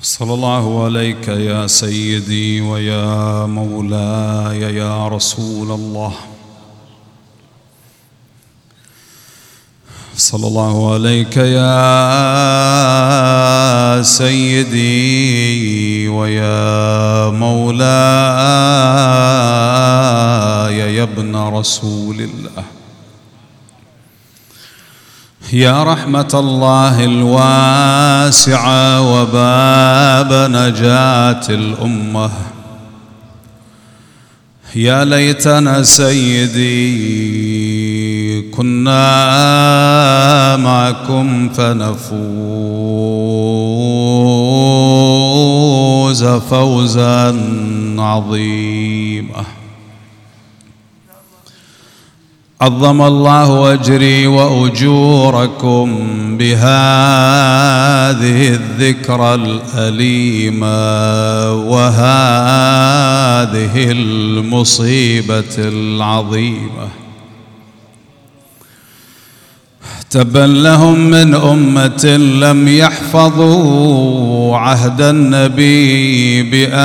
صلى الله عليك يا سيدي ويا مولاي يا رسول الله. صلى الله عليك يا سيدي ويا مولاي يا ابن رسول الله. يا رحمة الله الواسعة وباب نجاة الأمة، يا ليتنا سيدي كنا معكم فنفوز فوزا عظيما. عظم الله أجري وأجوركم بهذه الذكرى الأليمة وهذه المصيبة العظيمة. تبا لهم من أمة لم يحفظوا عهد النبي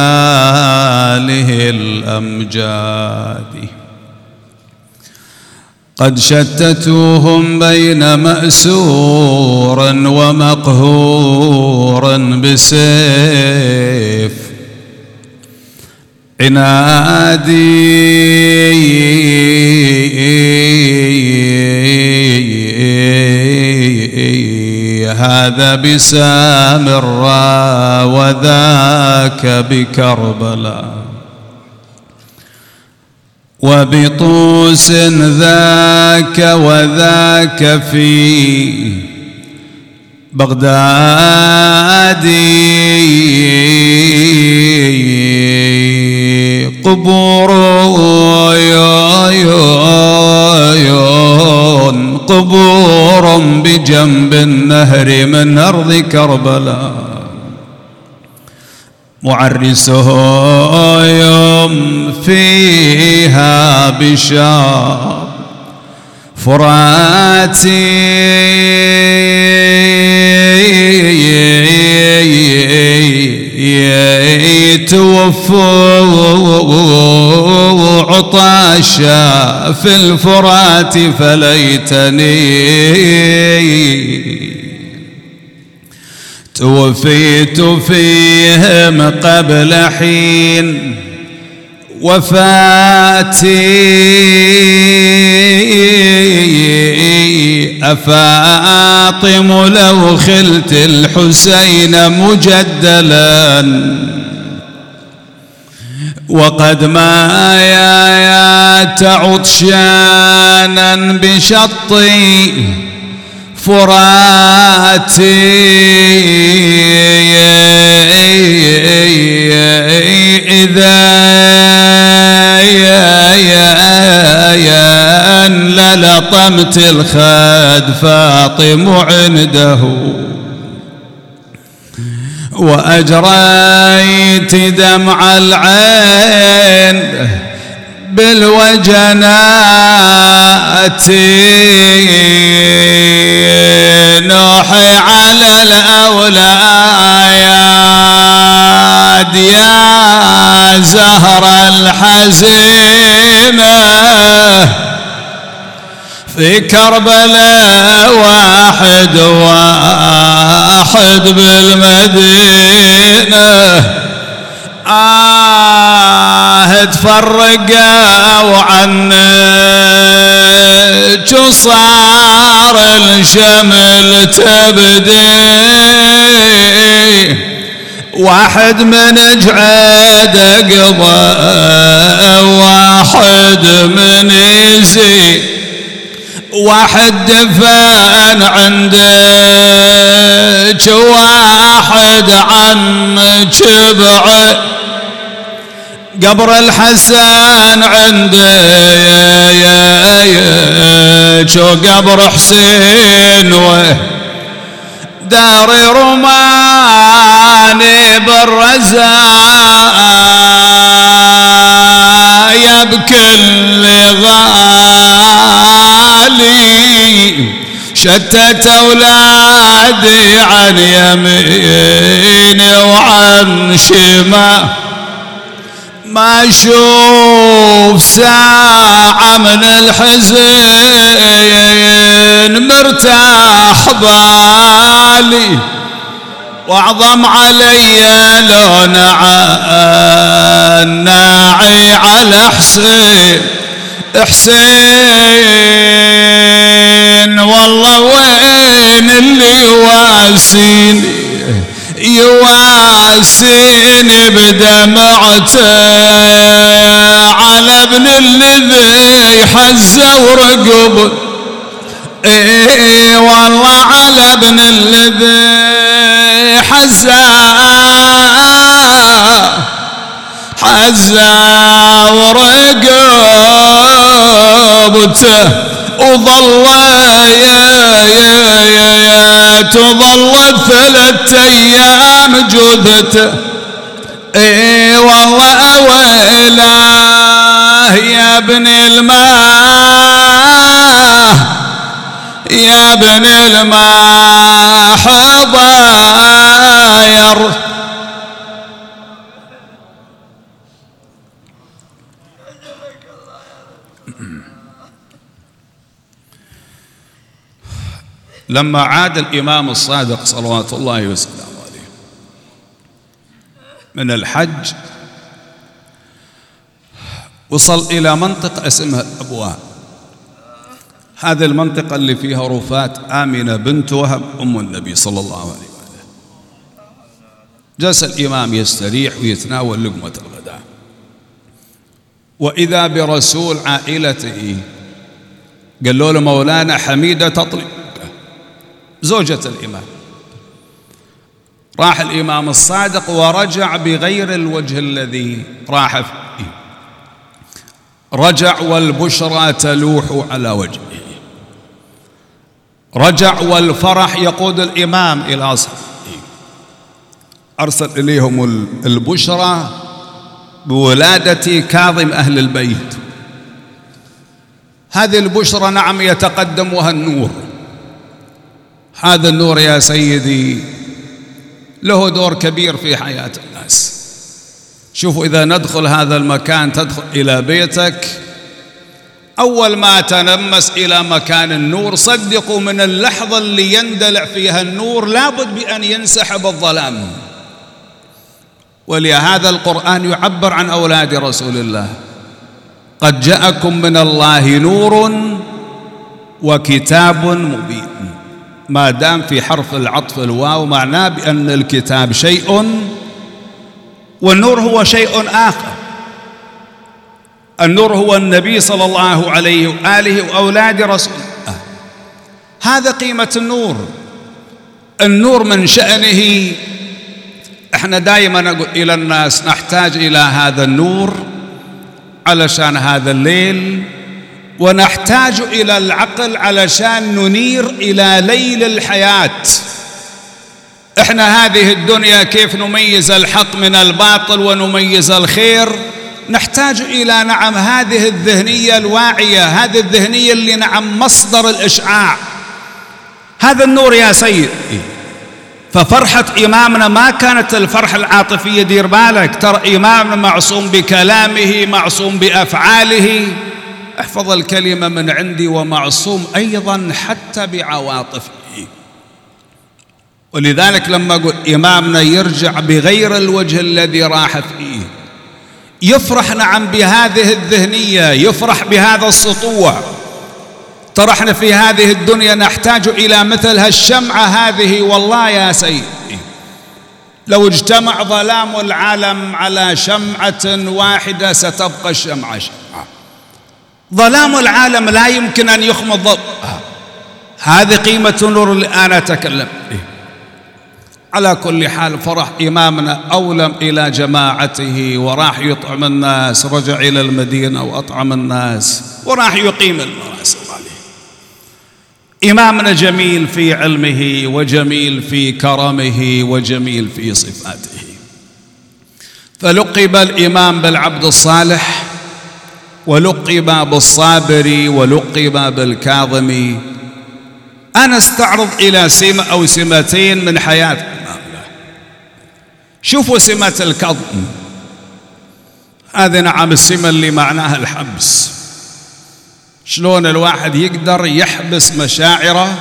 بآله الأمجاد، قد شتتوهم بين مأسور ومقهور بسيف عنادي. هذا بسامراء وذاك بكربلاء، وبطوس ذاك وذاك في بغداد. قبور قبور بجنب النهر من أرض كربلاء، معرسه يوم فيها بشار فراتي. توفوا عطاشا في الفرات فليتني توفيت فيهم قبل حين وفاتي. أفاطم لو خلت الحسين مجدلا وقد ما يا عطشانا بشطي فراتي. إذا للطمت الخد فاطم عنده، وأجريت دمع العين بالوجنات. نوحي على الأولاد يا زهر الحزينة، في كربلاء واحد واحد بالمدينة. تفرقوا عنك وصار الشمل تبدي، واحد من جعد قضى واحد من يزيد، واحد دفن عندك واحد عنك بعد. قبر الحسن عندك وقبر حسين ودار رماني بالرزايا بكل غالي. شتت أولادي عن يميني وعن وانشمى ما اشوف ساعة من الحزن مرتاح بالي، واعظم علي لو ناعي على حسين والله وين اللي يواسيني بدمعته على ابن الذي حزه ورقب. اي والله على ابن الذي حزه ورقبته، وظل تظل 3 أيام جثته. اي والله ويلاه يا ابن الماء يا ابن الماء حضاير. لما عاد الإمام الصادق صلوات الله وسلامه عليه من الحج وصل إلى منطقة اسمها الأبواء. هذه المنطقة اللي فيها رفات آمنة بنت وهب أم النبي صلى الله عليه وسلم. جلس الإمام يستريح ويتناول لقمة الغداء، وإذا برسول عائلته قال له مولانا حميدة تطلب زوجة الإمام. راح الإمام الصادق ورجع بغير الوجه الذي راح فيه، رجع والبشرى تلوح على وجهه، رجع والفرح يقود الإمام إلى أصحابه، أرسل إليهم البشرى بولادة كاظم أهل البيت. هذه البشرى نعم يتقدمها النور. هذا النور يا سيدي له دور كبير في حياة الناس. شوفوا إذا ندخل هذا المكان، تدخل إلى بيتك، أول ما تنمس إلى مكان النور صدقوا من اللحظة اللي يندلع فيها النور لابد بأن ينسحب الظلام. ولهذا القرآن يعبر عن أولاد رسول الله: قد جاءكم من الله نور وكتاب مبين. ما دام في حرف العطف الواو معناه بأن الكتاب شيء والنور هو شيء آخر. النور هو النبي صلى الله عليه وآله وأولاد رسول الله. هذا قيمة النور. النور من شأنه، احنا دائما نقول إلى الناس نحتاج إلى هذا النور علشان هذا الليل، ونحتاج إلى العقل علشان ننير إلى ليل الحياة. احنا هذه الدنيا كيف نميز الحق من الباطل ونميز الخير؟ نحتاج إلى نعم هذه الذهنية الواعية، هذه الذهنية اللي نعم مصدر الإشعاع، هذا النور يا سيد. ففرحة إمامنا ما كانت الفرحة العاطفية، دير بالك، ترى إمامنا معصوم بكلامه، معصوم بأفعاله، احفظ الكلمة من عندي، ومعصوم أيضا حتى بعواطفه. ولذلك لما أقول إمامنا يرجع بغير الوجه الذي راح فيه، يفرح نعم بهذه الذهنية، يفرح بهذا السطوع. ترى احنا في هذه الدنيا نحتاج إلى مثل هالشمعة هذه. والله يا سيدي لو اجتمع ظلام العالم على شمعة واحدة ستبقى الشمعة شمعة. ظلام العالم لا يمكن أن يخمد ضوء. هذه قيمة النور اللي أنا أتكلم به. على كل حال فرح إمامنا، أولم إلى جماعته وراح يطعم الناس، رجع إلى المدينة وأطعم الناس وراح يقيم المناسبة عليه. إمامنا جميل في علمه، وجميل في كرمه، وجميل في صفاته. فلقب الإمام بالعبد الصالح، ولقب بالصابر، ولقب بالكاظم. أنا استعرض إلى سمة أو سمتين من حياة إمامنا. شوفوا سمة الكظم، هذه نعم السمة اللي معناها الحبس. شلون الواحد يقدر يحبس مشاعره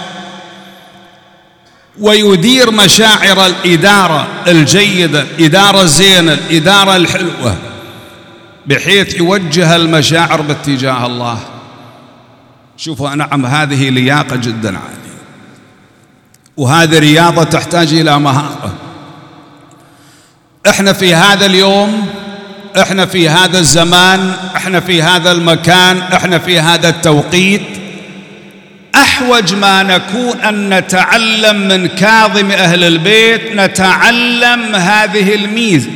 ويدير مشاعر الإدارة الجيدة، الإدارة الزينة، الإدارة الحلوة، بحيث يوجه المشاعر باتجاه الله. شوفوا نعم هذه لياقة جدا عالية، وهذه رياضة تحتاج إلى مهارة. احنا في هذا اليوم، احنا في هذا الزمان، احنا في هذا المكان، احنا في هذا التوقيت، أحوج ما نكون أن نتعلم من كاظم أهل البيت، نتعلم هذه الميزة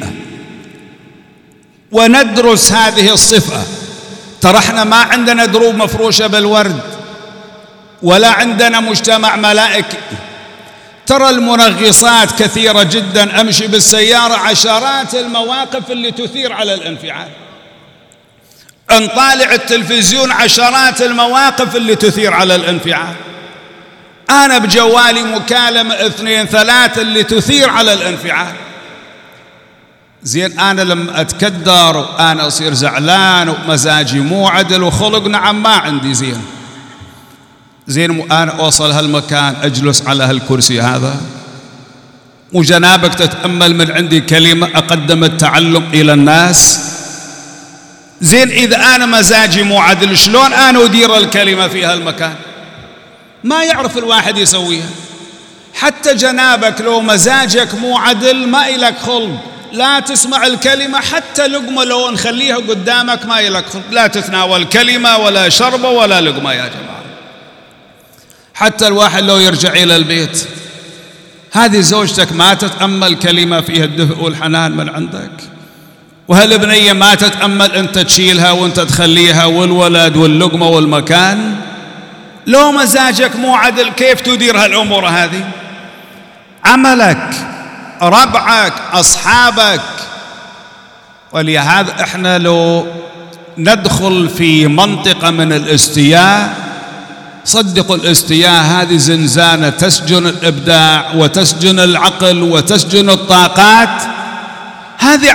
وندرس هذه الصفة. ترى احنا ما عندنا دروب مفروشة بالورد، ولا عندنا مجتمع ملائكي. ترى المنغصات كثيرة جدا، أمشي بالسيارة عشرات المواقف اللي تثير على الانفعال، نطالع التلفزيون عشرات المواقف اللي تثير على الانفعال، أنا بجوالي مكالمة 2 3 اللي تثير على الانفعال. زين أنا لما أتكدر وأنا أصير زعلان ومزاجي مو عدل وخلق نعم ما عندي زين أنا أوصل هالمكان أجلس على هالكرسي هذا وجنابك تتأمل من عندي كلمة أقدم التعلم إلى الناس. زين إذا أنا مزاجي مو عدل شلون أنا أدير الكلمة في هالمكان؟ ما يعرف الواحد يسويها. حتى جنابك لو مزاجك مو عدل ما إلك خلق، لا تسمع الكلمة، حتى لقمة لو نخليها قدامك ما إلك خلق، لا تتناول كلمة ولا شربة ولا لقمة يا جماعة. حتى الواحد لو يرجع إلى البيت، هذه زوجتك ما تتأمل كلمة فيها الدفء والحنان من عندك، وهالبنية ما تتأمل أنت تشيلها وأنت تخليها، والولد واللقمة والمكان. لو مزاجك مو عدل كيف تدير هالأمور هذه؟ عملك، ربعك، أصحابك. ولهذا إحنا لو ندخل في منطقة من الاستياء، صدقوا الاستياء هذه زنزانة تسجن الإبداع وتسجن العقل وتسجن الطاقات. هذه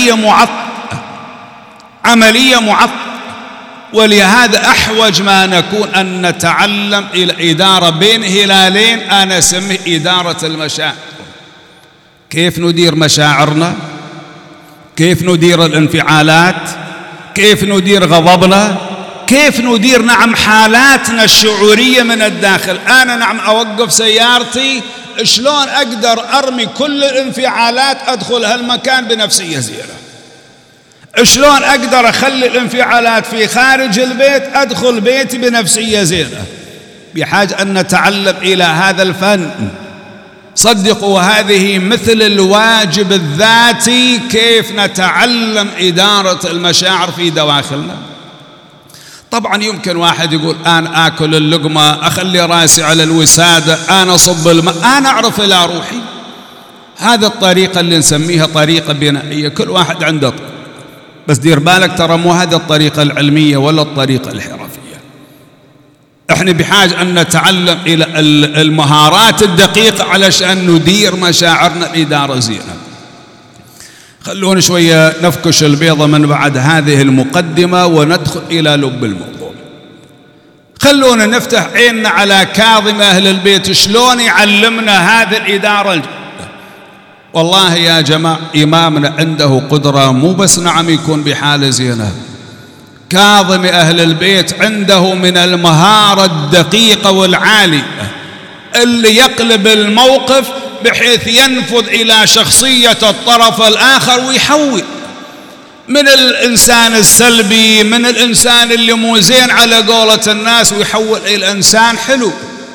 عملية معطلة. ولهذا أحوج ما نكون أن نتعلم إلى إدارة بين هلالين، أنا أسميه إدارة المشاعر. كيف ندير مشاعرنا، كيف ندير الانفعالات، كيف ندير غضبنا، كيف ندير نعم حالاتنا الشعورية من الداخل. أنا نعم أوقف سيارتي، شلون أقدر أرمي كل الانفعالات أدخل هالمكان بنفسية زينة؟ شلون أقدر أخلي الانفعالات في خارج البيت أدخل بيتي بنفسية زينة؟ بحاجة أن نتعلم إلى هذا الفن. صدقوا هذه مثل الواجب الذاتي، كيف نتعلم إدارة المشاعر في دواخلنا. طبعا يمكن واحد يقول أنا آكل اللقمة، أخلي راسي على الوسادة، أنا أصب الماء، أنا أعرف إلى روحي. هذا الطريقة اللي نسميها طريقة بنائية، كل واحد عنده طريقة، بس دير بالك ترى مو هذه الطريقة العلمية ولا الطريقة الحرفية. احنا بحاجة أن نتعلم إلى المهارات الدقيقة علشان ندير مشاعرنا الإدارة زينة. خلونا شوية نفكش البيضة من بعد هذه المقدمة وندخل إلى لب الموضوع. خلونا نفتح عيننا على كاظم أهل البيت، شلون يعلمنا هذه الإدارة الجيدة. والله يا جماعة إمامنا عنده قدرة، مو بس نعم يكون بحالة زينة، كاظم أهل البيت عنده من المهارة الدقيقة والعالية اللي يقلب الموقف بحيث ينفذ إلى شخصية الطرف الآخر ويحول من الإنسان السلبي، من الإنسان اللي مو زين على قولة الناس، ويحول إلى إنسان حلو.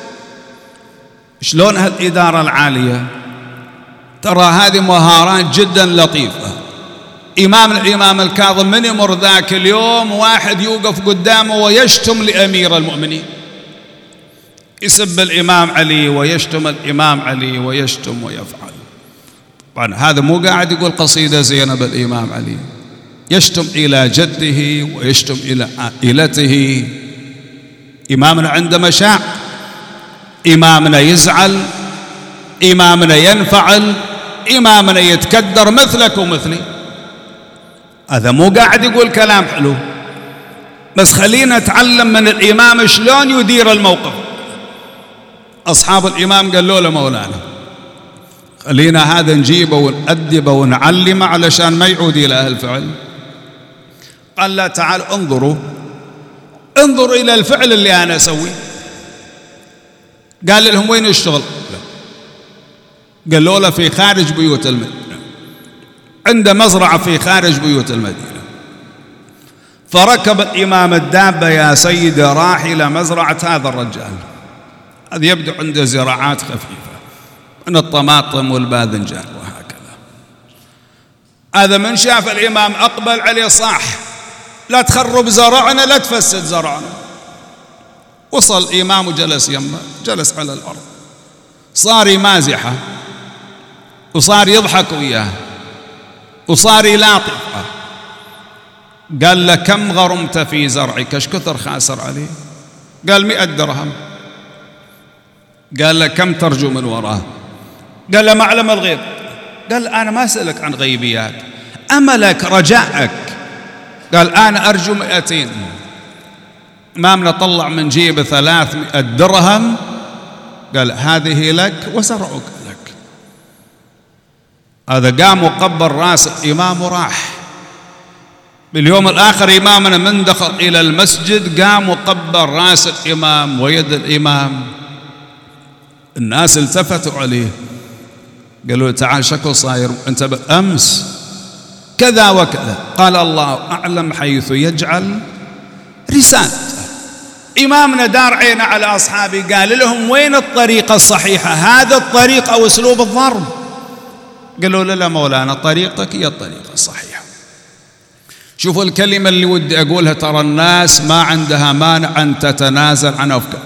شلون هالإدارة العالية؟ ترى هذه مهارات جدا لطيفة. إمامنا الإمام الكاظم من يمر ذاك اليوم واحد يوقف قدامه ويشتم لأمير المؤمنين، يسب الإمام علي ويشتم الإمام علي ويشتم ويفعل. طبعا هذا مو قاعد يقول قصيدة زينة بالإمام علي، يشتم إلى جده ويشتم إلى عائلته. إمامنا عنده مشاعر، إمامنا يزعل، إمامنا ينفعل، إمامنا يتكدر مثلك ومثلي. هذا مو قاعد يقول كلام حلو، بس خلينا نتعلم من الإمام شلون يدير الموقف. أصحاب الإمام قالوا له مولانا خلينا هذا نجيبه ونأدبه ونعلمه علشان ما يعود إلى أهل الفعل. قال لا، تعال انظروا إلى الفعل اللي أنا أسويه. قال لهم وين الشغل؟ قالوا له في خارج بيوت المدينة، عنده مزرعة في خارج بيوت المدينة. فركب الإمام الدابة يا سيدي راح إلى مزرعة هذا الرجال، هذا يبدو عنده زراعات خفيفة من الطماطم والباذنجان وهكذا. هذا من شاف الإمام أقبل عليه صاح لا تخرب زرعنا لا تفسد زرعنا. وصل الإمام وجلس يمه، جلس على الأرض، صار يمازحه وصار يضحك وياه وصار يلاطفه. قال له كم غرمت في زرعك؟ ايش كثر خاسر عليه؟ قال 100 درهم. قال له كم ترجو من وراه؟ قال له معلم الغيب. قال أنا ما أسألك عن غيبيات، أملك رجائك. قال أنا أرجو 200. إمامنا طلع من جيبه 300 درهم، قال هذه لك وزرعك لك. هذا قام وقبل راس الإمام وراح. باليوم الآخر إمامنا من دخل إلى المسجد قام وقبل راس الإمام ويد الإمام. الناس التفتوا عليه قالوا تعال شكو صاير أنت أمس كذا وكذا. قال الله أعلم حيث يجعل رسالته. إمامنا دار عينه على أصحابه قال لهم وين الطريقة الصحيحة؟ هذا الطريق أو أسلوب الضرب؟ قالوا لا مولانا طريقتك هي الطريقة الصحيحة. شوفوا الكلمة اللي ودي أقولها، ترى الناس ما عندها مانع أن تتنازل عن أفكارها.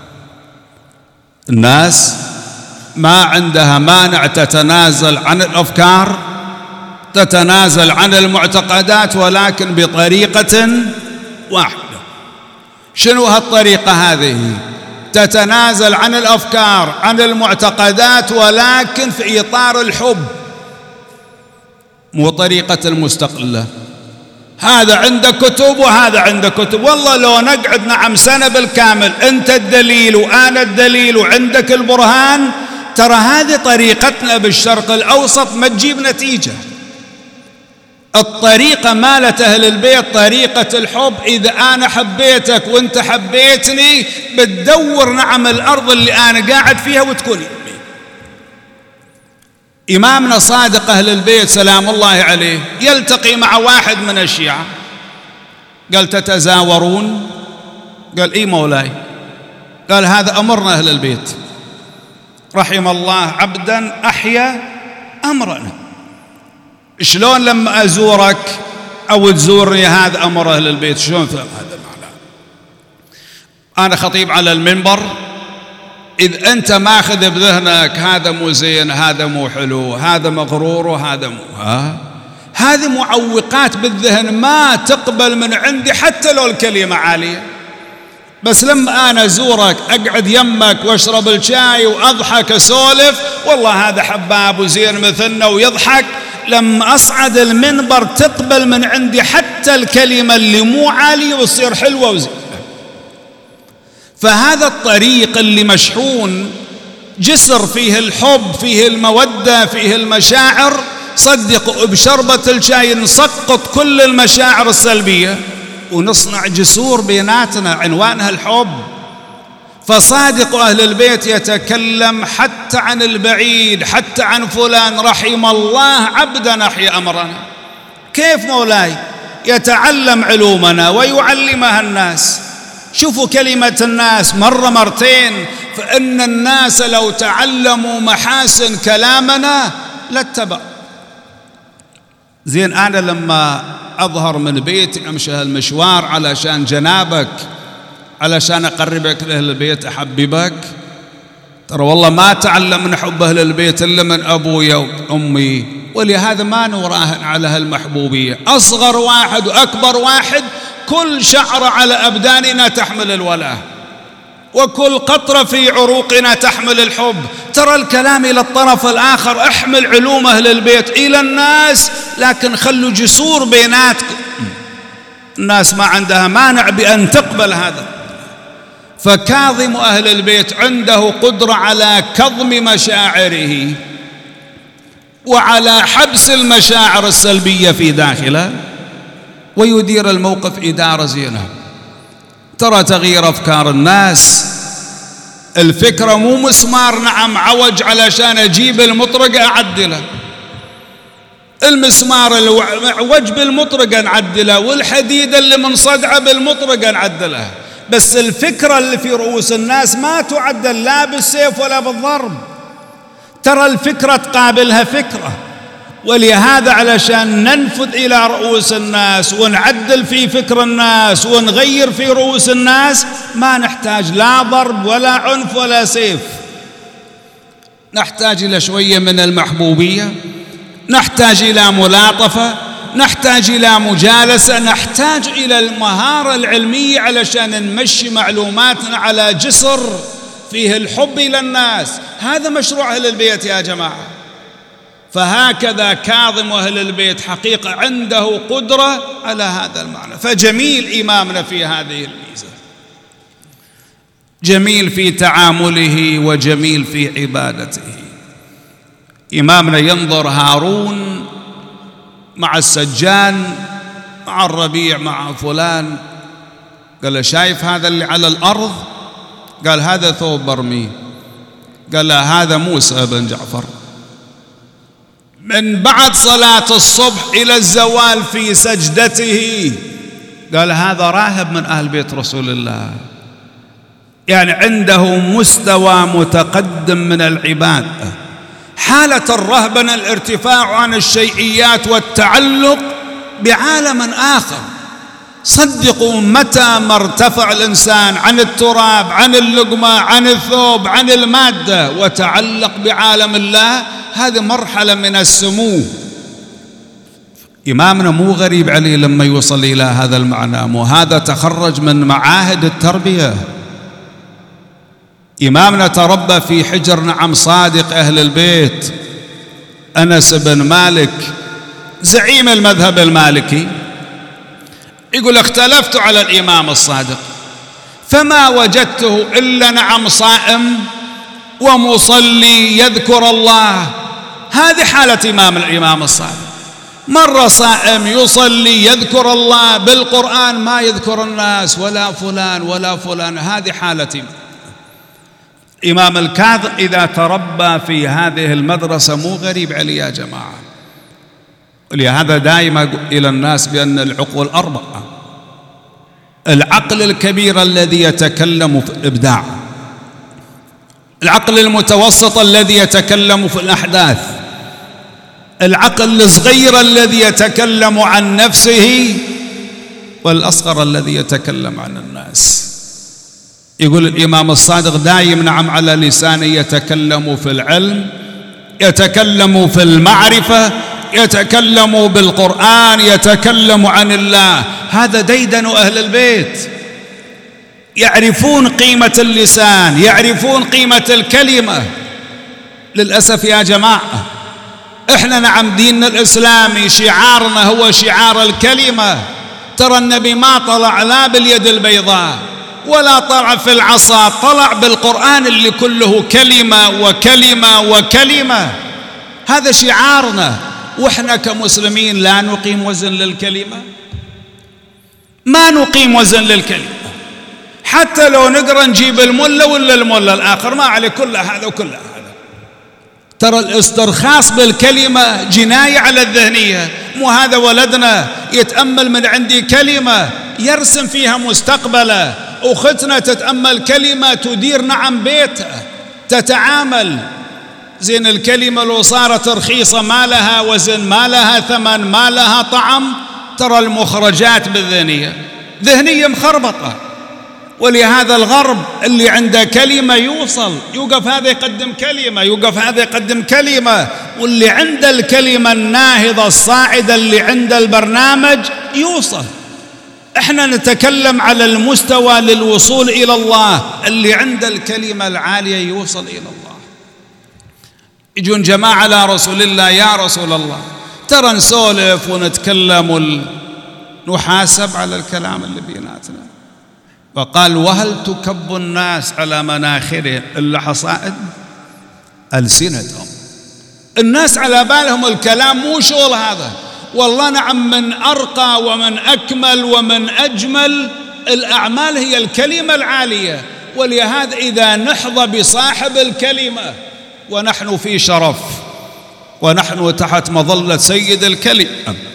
الناس ما عندها مانع تتنازل عن الأفكار، تتنازل عن المعتقدات، ولكن بطريقة واحدة. شنو هالطريقة هذه؟ تتنازل عن الأفكار عن المعتقدات ولكن في إطار الحب، مو طريقة المستقلة. هذا عنده كتب وهذا عنده كتب، والله لو نقعد نعم سنة بالكامل أنت الدليل وأنا الدليل وعندك البرهان، ترى هذه طريقتنا بالشرق الأوسط ما تجيب نتيجة. الطريقة مالت أهل البيت طريقة الحب. إذا أنا حبيتك وأنت حبيتني بتدور نعم الأرض اللي أنا قاعد فيها وتكون يمي. إمامنا صادق أهل البيت سلام الله عليه يلتقي مع واحد من الشيعة، قال تتزاورون؟ قال إي مولاي. قال هذا أمرنا أهل البيت، رحم الله عبدا أحيا أمرنا. شلون لما أزورك أو تزورني هذا أمر أهل البيت؟ شلون فهم هذا المعنى؟ أنا خطيب على المنبر، إذ أنت ماخذ بذهنك هذا مو زين، هذا مو حلو، هذا مغرور وهذا مو هذه معوقات بالذهن ما تقبل من عندي حتى لو الكلمة عالية. بس لما أنا أزورك أقعد يمك وأشرب الشاي وأضحك أسولف، والله هذا حباب وزين مثلنا ويضحك، لما أصعد المنبر تقبل من عندي حتى الكلمة اللي مو عالية وتصير حلوة وزينة. فهذا الطريق اللي مشحون جسر فيه الحب، فيه المودة، فيه المشاعر، صدقوا بشربة الشاي نسقط كل المشاعر السلبية ونصنع جسور بيناتنا عنوانها الحب. فصادق أهل البيت يتكلم حتى عن البعيد، حتى عن فلان، رحم الله عبدا أحيا أمرنا. كيف مولاي؟ يتعلم علومنا ويعلمها الناس. شوفوا كلمة الناس مرة مرتين، فإن الناس لو تعلموا محاسن كلامنا لاتبعوا. زين أنا لما أظهر من بيتي أمشي هالمشوار علشان جنابك، علشان أقربك لأهل البيت أحببك، ترى والله ما تعلمنا حب أهل البيت إلا من أبويا وأمي، ولهذا ما نراهن على هالمحبوبية. أصغر واحد وأكبر واحد كل شعر على أبداننا تحمل الولاء، وكل قطرة في عروقنا تحمل الحب. ترى الكلام إلى الطرف الآخر، احمل علوم أهل البيت إلى الناس، لكن خلوا جسور بيناتكم. الناس ما عندها مانع بأن تقبل هذا. فكاظم أهل البيت عنده قدرة على كظم مشاعره وعلى حبس المشاعر السلبية في داخله، ويدير الموقف إدارة زينة. ترى تغيير أفكار الناس، الفكرة مو مسمار نعم عوج علشان أجيب المطرقة أعدله، المسمار العوج بالمطرقة نعدله، والحديدة اللي منصدعة بالمطرقة نعدلها، بس الفكرة اللي في رؤوس الناس ما تعدل لا بالسيف ولا بالضرب. ترى الفكرة تقابلها فكرة، ولهذا علشان ننفذ إلى رؤوس الناس ونعدل في فكر الناس ونغير في رؤوس الناس ما نحتاج لا ضرب ولا عنف ولا سيف. نحتاج إلى شوية من المحبوبية، نحتاج إلى ملاطفة، نحتاج إلى مجالسة، نحتاج إلى المهارة العلمية علشان نمشي معلوماتنا على جسر فيه الحب إلى الناس. هذا مشروع أهل البيت يا جماعة. فهكذا كاظم أهل البيت حقيقة عنده قدرة على هذا المعنى. فجميل إمامنا في هذه الميزة، جميل في تعامله وجميل في عبادته. إمامنا ينظر هارون مع السجان مع الربيع مع فلان، قال له شايف هذا اللي على الأرض؟ قال هذا ثوب برمي. قال له هذا موسى بن جعفر. من بعد صلاة الصبح إلى الزوال في سجدته قال هذا راهب من أهل بيت رسول الله. يعني عنده مستوى متقدم من العبادة، حالة الرهبنة، الارتفاع عن الشيئيات والتعلق بعالم آخر. صدقوا متى ما ارتفع الإنسان عن التراب، عن اللقمة، عن الثوب، عن المادة، وتعلق بعالم الله، هذه مرحلة من السمو. إمامنا مو غريب عليه لما يوصل إلى هذا المعنى، وهذا تخرج من معاهد التربية. إمامنا تربى في حجر نعم صادق أهل البيت. أنس بن مالك زعيم المذهب المالكي يقول اختلفت على الإمام الصادق فما وجدته إلا نعم صائم ومصلي يذكر الله. هذه حالة الإمام الصادق، مرة صائم يصلي يذكر الله بالقرآن، ما يذكر الناس ولا فلان ولا فلان. هذه حالة إمام الكاظم. إذا تربى في هذه المدرسة مو غريب عليه يا جماعة. ولهذا دائما أقول إلى الناس بأن العقول أربعة: العقل الكبير الذي يتكلم في الإبداع، العقل المتوسط الذي يتكلم في الأحداث، العقل الصغير الذي يتكلم عن نفسه، والأصغر الذي يتكلم عن الناس. يقول الإمام الصادق دائما نعم على لسانه يتكلم في العلم، يتكلم في المعرفة، يتكلم بالقرآن، يتكلم عن الله. هذا ديدن أهل البيت، يعرفون قيمة اللسان، يعرفون قيمة الكلمة. للأسف يا جماعة إحنا نعم ديننا الإسلامي شعارنا هو شعار الكلمة. ترى النبي ما طلع لا باليد البيضاء ولا طلع في العصا، طلع بالقرآن اللي كله كلمة وكلمة وكلمة. هذا شعارنا. وإحنا كمسلمين لا نقيم وزن للكلمة، ما نقيم وزن للكلمة. حتى لو نقرأ نجيب الملة ولا الملة الآخر، ما عليه كل هذا وكل هذا. ترى الاسترخاص بالكلمة جناية على الذهنية. مو هذا ولدنا يتأمل من عندي كلمة يرسم فيها مستقبله، أختنا تتأمل كلمة تدير نعم بيتها، تتعامل. زين الكلمة لو صارت رخيصة ما لها وزن، ما لها ثمن، ما لها طعم. ترى المخرجات بالذهنية ذهنية مخربطة. ولهذا الغرب اللي عنده كلمة يوصل، يوقف هذا يقدم كلمة، يوقف هذا يقدم كلمة. واللي عنده الكلمة الناهضة الصاعدة اللي عنده البرنامج يوصل. احنا نتكلم على المستوى للوصول إلى الله، اللي عند الكلمة العالية يوصل إلى الله. يجون جماعة على رسول الله: يا رسول الله ترى نسولف ونتكلم ونحاسب على الكلام اللي بيناتنا. فقال: وهل تكب الناس على مناخرهم إلا حصائد ألسنتهم؟ الناس على بالهم الكلام، مو شغل هذا. والله نعم، من أرقى ومن أكمل ومن أجمل الأعمال هي الكلمة العالية. ولهذا إذا نحظى بصاحب الكلمة ونحن في شرف ونحن تحت مظلة سيد الكلمة،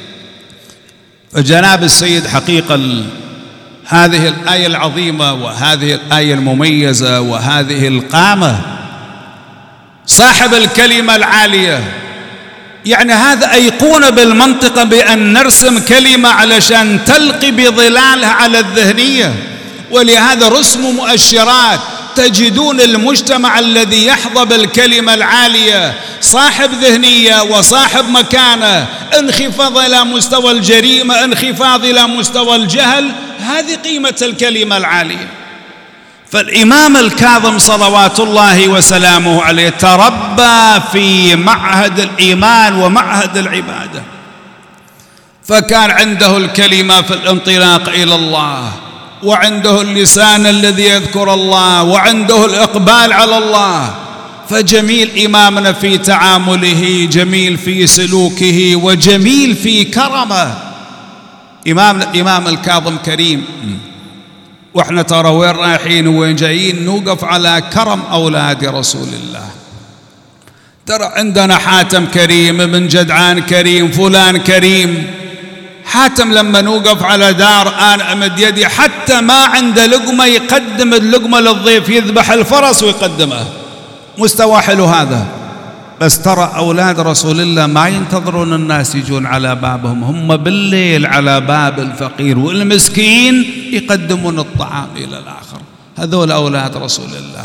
فجناب السيد حقيقة هذه الآية العظيمة وهذه الآية المميزة وهذه القامة، صاحب الكلمة العالية، يعني هذا أيقونة بالمنطقة بأن نرسم كلمة علشان تلقي بظلالها على الذهنية. ولهذا رسم مؤشرات. تجدون المجتمع الذي يحظى بالكلمة العالية صاحب ذهنية وصاحب مكانة، انخفاض إلى مستوى الجريمة، انخفاض إلى مستوى الجهل. هذه قيمة الكلمة العالية. فالإمام الكاظم صلوات الله وسلامه عليه تربى في معهد الإيمان ومعهد العبادة، فكان عنده الكلمة في الانطلاق إلى الله، وعنده اللسان الذي يذكر الله، وعنده الإقبال على الله. فجميل إمامنا في تعامله، جميل في سلوكه، وجميل في كرمه. إمامنا الإمام الكاظم كريم. وإحنا ترى وين رايحين وين جايين نوقف على كرم أولاد رسول الله. ترى عندنا حاتم كريم، ابن جدعان كريم، فلان كريم. حاتم لما نوقف على دار أنا أمد يدي، حتى ما عنده لقمة يقدم اللقمة للضيف، يذبح الفرس ويقدمه. مستوى حلو هذا. بس ترى أولاد رسول الله ما ينتظرون الناس يجون على بابهم، هم بالليل على باب الفقير والمسكين يقدمون الطعام إلى الآخر. هذول أولاد رسول الله.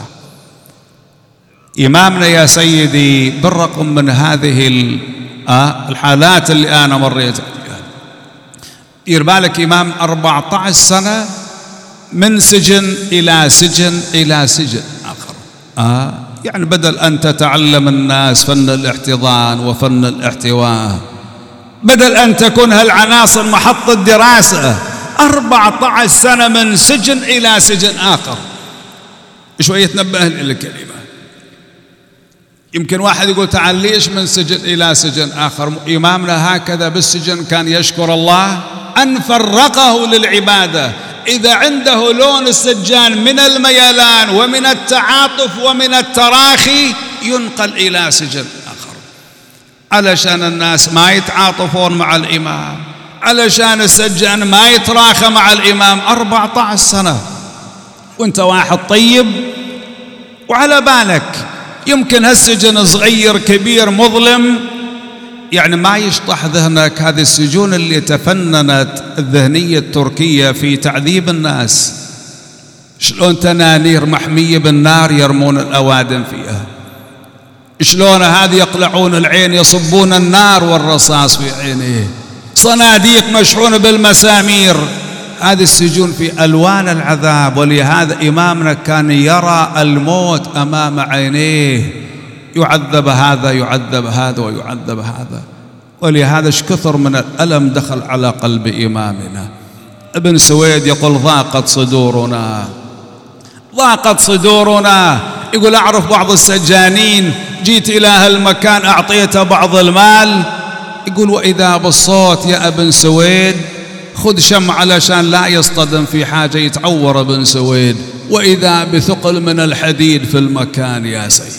إمامنا يا سيدي بالرغم من هذه الحالات اللي أنا مريت فيها، دير بالك إمام 14 سنة من سجن إلى سجن إلى سجن آخر. يعني بدل أن تتعلم الناس فن الاحتضان وفن الاحتواء، بدل أن تكون هالعناصر محط الدراسة، 14 سنة من سجن إلى سجن آخر. شوية تنبه للكلمة. يمكن واحد يقول تعال ليش من سجن إلى سجن آخر؟ إمامنا هكذا بالسجن كان يشكر الله أن فرقه للعبادة. إذا عنده لون السجان من الميلان ومن التعاطف ومن التراخي ينقل إلى سجن آخر، علشان الناس ما يتعاطفون مع الإمام، علشان السجان ما يتراخى مع الإمام. 14 سنة وانت واحد طيب وعلى بالك يمكن هالسجن صغير كبير مظلم، يعني ما يشطح ذهنك هذه السجون اللي تفننت الذهنية التركية في تعذيب الناس. شلون تنانير محمية بالنار يرمون الأوادم فيها، شلون هذه يقلعون العين يصبون النار والرصاص في عينيه، صناديق مشحونة بالمسامير. هذه السجون في ألوان العذاب. ولهذا إمامنا كان يرى الموت أمام عينيه، يعذب هذا يعذب هذا ويعذب هذا. ولهذا كثر من الألم دخل على قلب إمامنا. ابن سويد يقول ضاقت صدورنا، ضاقت صدورنا. يقول أعرف بعض السجانين جيت إلى هالمكان أعطيته بعض المال، يقول وإذا بالصوت يا ابن سويد خذ شمع علشان لا يصطدم في حاجة يتعور ابن سويد، وإذا بثقل من الحديد في المكان يا سيدي.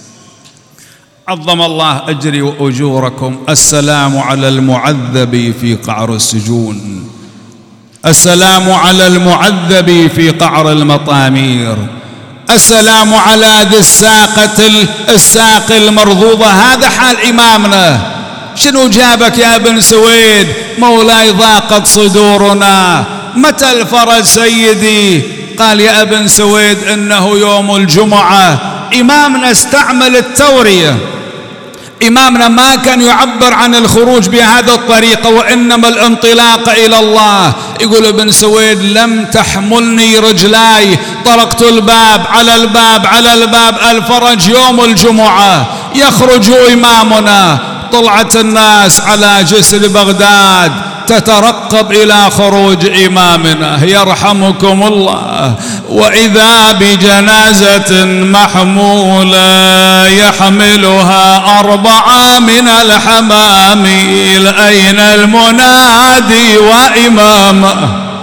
عظم الله أجري وأجوركم. السلام على المعذب في قعر السجون، السلام على المعذب في قعر المطامير، السلام على ذي الساق المرضوضة. هذا حال إمامنا. شنو جابك يا ابن سويد؟ مولاي ضاقت صدورنا. متى الفرج سيدي؟ قال يا ابن سويد إنه يوم الجمعة. إمامنا استعمل التورية. إمامنا ما كان يعبر عن الخروج بهذه الطريقة، وإنما الانطلاق إلى الله. يقول ابن سويد: لم تحملني رجلاي، طرقت الباب على الباب على الباب، الفرج يوم الجمعة يخرج إمامنا. طلعت الناس على جسر بغداد تترقب إلى خروج إمامنا يرحمكم الله، وإذا بجنازة محمولة يحملها 4 من الحماميل، أين المنادي وإمامه؟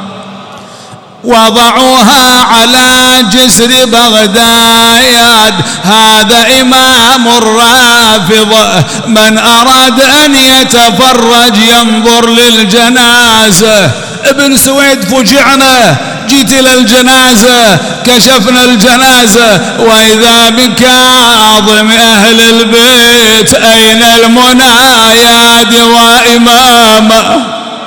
وضعوها على جسر بغداد، هذا إمام الرافضة، من أراد أن يتفرج ينظر للجنازة. ابن سويد: فجعنا، جيت إلى الجنازة، كشفنا الجنازة، وإذا بكاظم أهل البيت، أين المناياد وإمامه؟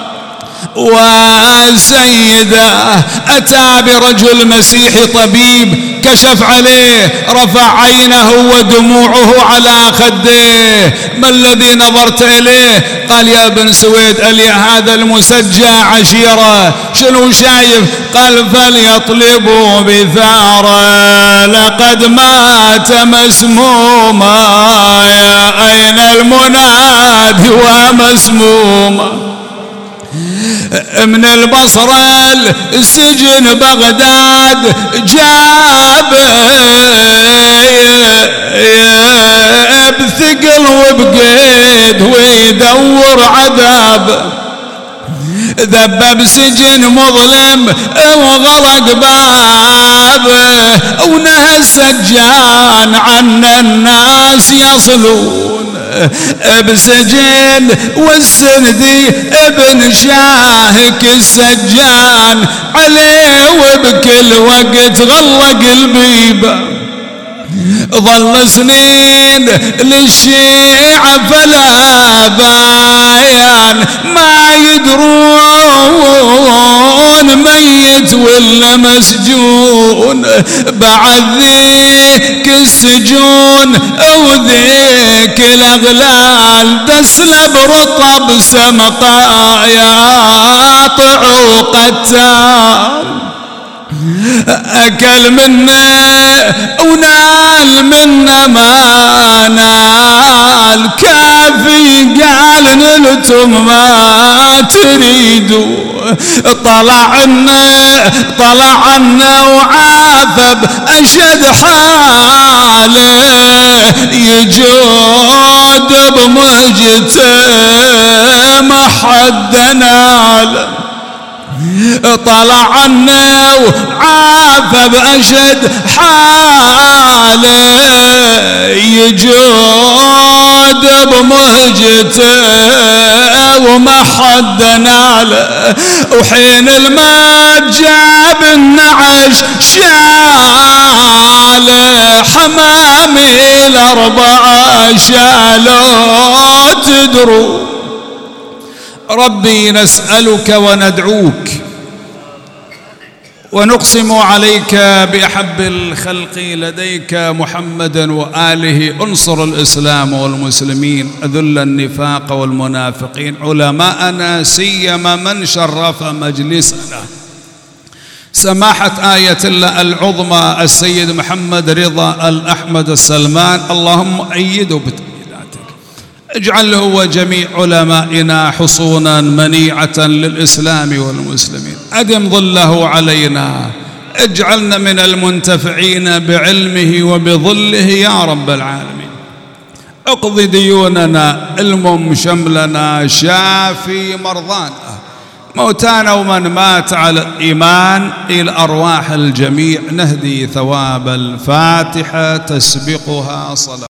والسيدة أتى برجل مسيحي طبيب، كشف عليه، رفع عينه ودموعه على خديه: ما الذي نظرت إليه؟ قال: يا ابن سويد، ألي هذا المسجى عشيرة، شنو شايف؟ قال: فليطلبوا بثاره، لقد مات مسموما، يا أين المنادي ومسموما. من البصرة السجن بغداد جاب بثقل وبقيد ويدور عذاب، ذبب سجن مظلم وغلق بابه، ونهى السجان عن الناس يصلون بسجن، والسندي ابن شاهك السجان عليه، وبكل وقت غلق البيبة. ظل سنين للشيعة فلا بايان، ما يدرون ميت ولا مسجون، بعد ذيك السجون وذيك الأغلال، تسلب رطب سمقايا طعو قتال، أكل منا ونال منا ما نال، كافي قال نلتم ما تريدوا، طلع عنا وعافب أشد حاله، يجود بمهجته ما حد نال، طلع عنا وعافب أشد حاله، يجود بمهجته وما حد ناله، وحين المات جاب النعش شاله، حمامي 4 شالوا. تدروا ربي نسألك وندعوك ونقسم عليك بأحب الخلق لديك محمد وآله، انصر الإسلام والمسلمين، أذل النفاق والمنافقين، علماءنا سيما من شرف مجلسنا، سماحة آية الله العظمى السيد محمد رضا الأحمد السلمان، اللهم أيده اجعله وجميع علمائنا حصونا منيعة للإسلام والمسلمين، أدم ظله علينا، اجعلنا من المنتفعين بعلمه وبظله يا رب العالمين. اقض ديوننا، المم شملنا، شافي مرضانا، موتانا ومن مات على الإيمان، إلى أرواح الجميع نهدي ثواب الفاتحة تسبقها صلاة.